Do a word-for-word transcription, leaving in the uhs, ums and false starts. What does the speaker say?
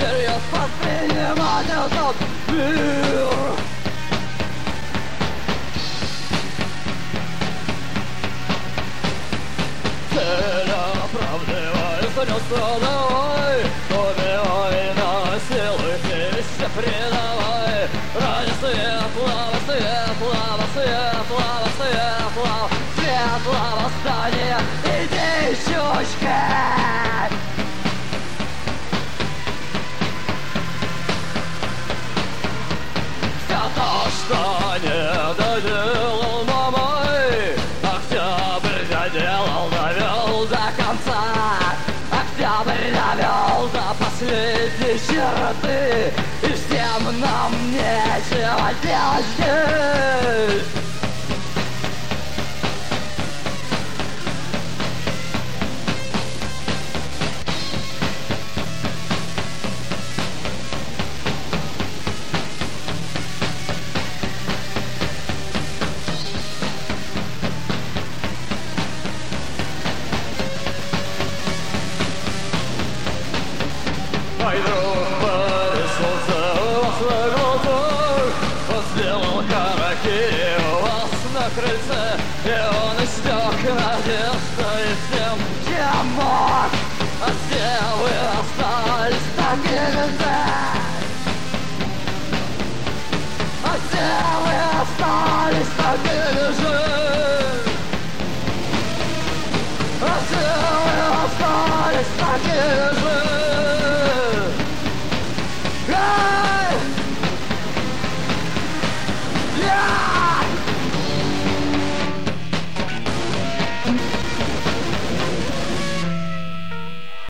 всерьез воспринимать этот мир. Оправдывается, не страдавай, убивай, насилуй, все предавай. Ради светлого, светлого, светлого, светлого, светлого здания иди, щучка. Все то, что не доделал мамой, октябрь доделал, довел до конца. Октябрь довел до последней черты, и всем нам нечего делать здесь. Мой друг пориснулся у вас на глазах, он сделал харакири у вас на крыльце, и он истек надеждой тем, чем мог, а все вы остались такими же, а все вы остались такими же, а все вы остались такими же. Hey! Yeah!